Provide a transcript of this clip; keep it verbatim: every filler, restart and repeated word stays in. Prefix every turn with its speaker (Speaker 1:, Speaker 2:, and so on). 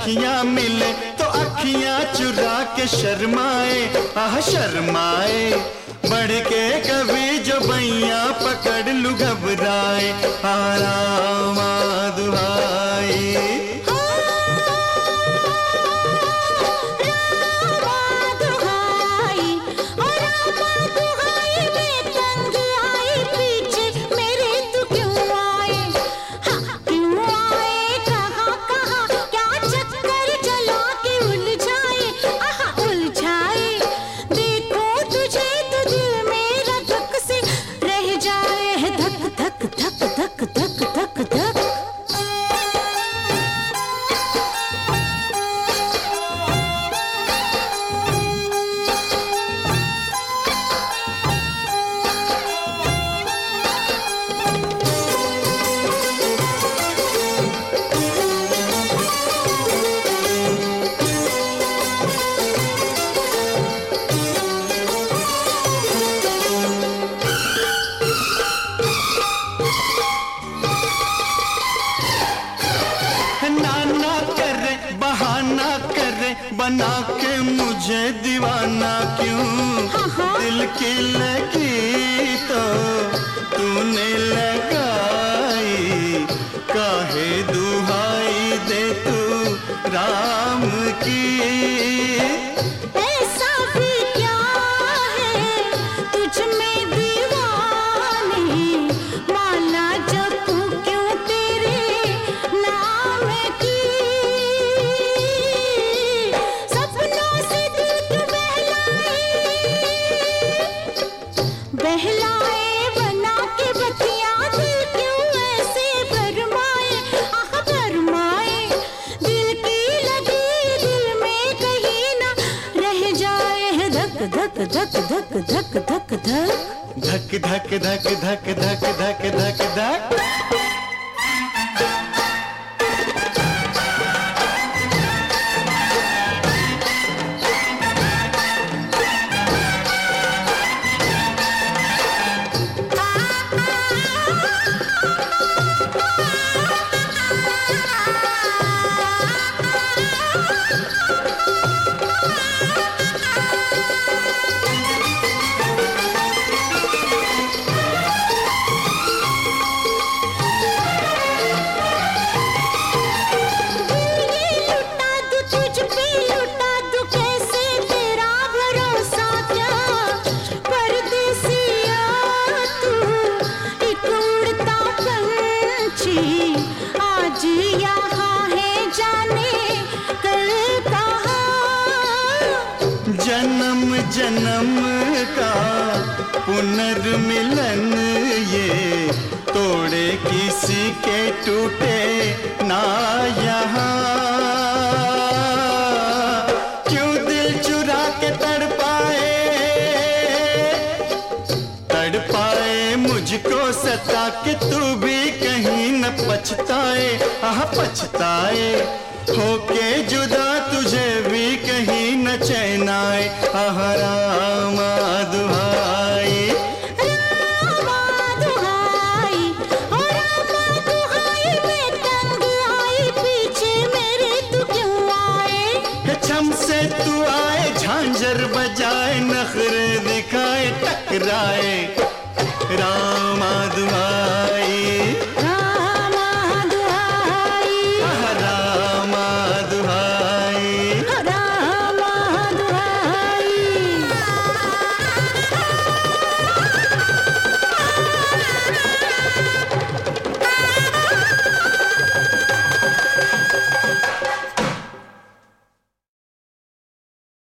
Speaker 1: अखियां मिले तो अखियां चुरा के शर्माए, आह शर्माए। बढ़ के कभी जो बैया पकड़ लूं घबराए, आरामा दुहाई। बना के मुझे दीवाना क्यों, दिल की लगी तो तूने लगाई, काहे दुहाई दे तू राम की।
Speaker 2: ऐसा भी क्या है तुझ में दीवानी, माला जपू क्यों तेरे नाम की। बहलाए बना के बतिया, दिल क्यों ऐसे भरमाए, आह भरमाए। दिल की लगी दिल में कहीं ना रह जाए, धक धक धक धक धक धक धक
Speaker 1: धक धक धक धक धक धक धक धक।
Speaker 2: आज यहाँ है जाने कल कहाँ,
Speaker 1: जन्म जन्म का पुनर्मिलन ये तोड़े किसी के टूटे ना यहाँ। क्यों दिल चुरा के तड़पाए, तड़पाए मुझको सता के तू भी कहीं न पछताए, आह पछताए। होके जुदा तुझे भी कहीं न चैन आए, आह रामा दुहाई।
Speaker 2: रामा दुहाई, ओ रामा दुहाई, मैं तंग आई पीछे मेरे तू क्यों आए।
Speaker 1: छम से तू आए झांझर बजाए, नखरे दिखाए टकराए, रामा दुहाई।
Speaker 2: रामा दुहाई,
Speaker 1: रामा दुहाई।